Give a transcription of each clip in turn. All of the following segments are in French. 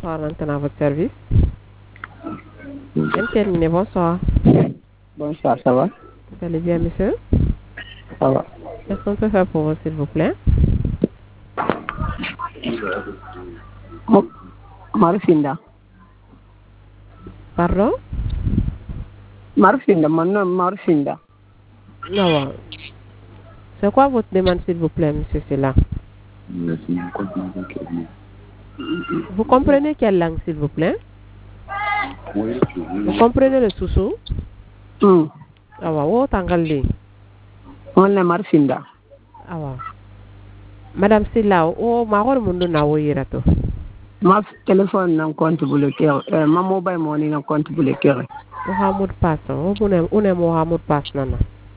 bonsoir, maintenant à votre service. Terminé, bonsoir. Bonsoir, ça va? Vous allez bien, monsieur? Ça va. Qu'est-ce qu'on peut faire pour vous, s'il vous plaît? Marufinda. Pardon? Marufinda, mon nom Marufinda. Non. C'est quoi votre demande, s'il vous plaît, monsieur, c'est là? Vous comprenez quelle langue, s'il vous plaît? Vous comprenez le soussou? Awa, wo tangalli. On est Marufinda. Awa. Madame Silla, o mahor mundu na wo yirato. Ma téléphone na compte bloqué. Ma mobile money na compte bloqué. Mohamed Pass, o une Mohamed Pass nana.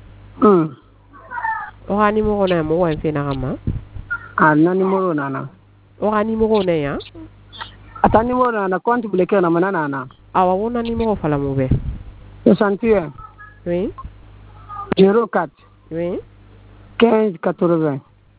O ha numéro na mo wan fina kama? Na numéro nana. O ha numéro na ya? Ata numéro na compte bloqué na manana na. Awa, wona numéro fala mo be. 61. Oui. 04. Oui. 15 80.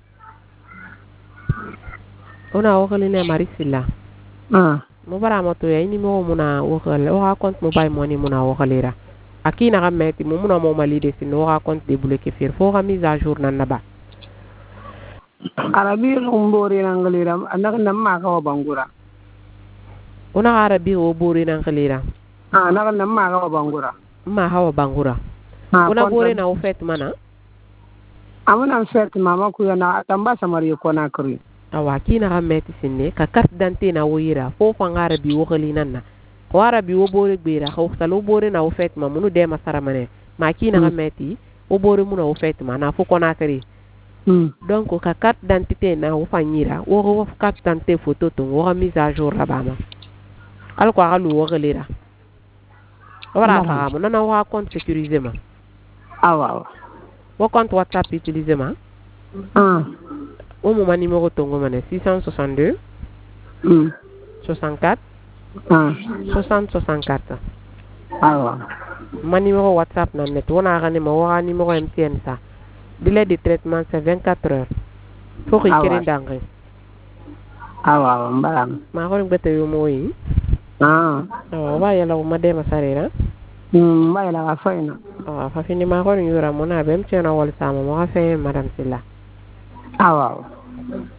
Ona wakali ne Marisilla. Mo bara moto ya ini mo muna wakali. O ha compte mobile money muna wakalira. Aki na kameti mo muna mo malide sin o ha compte débloqué fir fo ka mise à jour nan naba. Arabi rumbori nangalira anak namma ka bangura. Ona arabi o bori nangalira. Anak namma ka bangura. Ma hawa bangura. Ona bori na ofet mana? Amuna ofet mama kuya na atamba samari ko na kuri. Awa kina kameti sinne ka carte d'identité na woyira fo fa ngarabi wakali nanna. Ko arabi o bori gbera ko salo bori na ofet ma munu de masara mane. Ma kina kameti o bori muna ofet ma na fo ko na kari. Donc ka carte d'identité na o fanyira o carte d'identité photo to o mise à jour rabama. Al ko alu wakalira. Ora fa mo nana wa compte sécurisé ma. Awa. Wo compte WhatsApp utilisé ma? O mo ma numéro tongo mané 662 64 60 64. Awa. Ma numéro WhatsApp na net wona gane ma wa numéro MTN ça. Délai de traitement c'est 24 heures. Faut que kéré ndangé. Awa mbaram. Ma ko ngbeté yo moyi. Wa yala ma de ma sarera. Ma yala fa ina. Fa fini ma ko yura mona bem tiena wal sama ma fa madame Silla. Awa.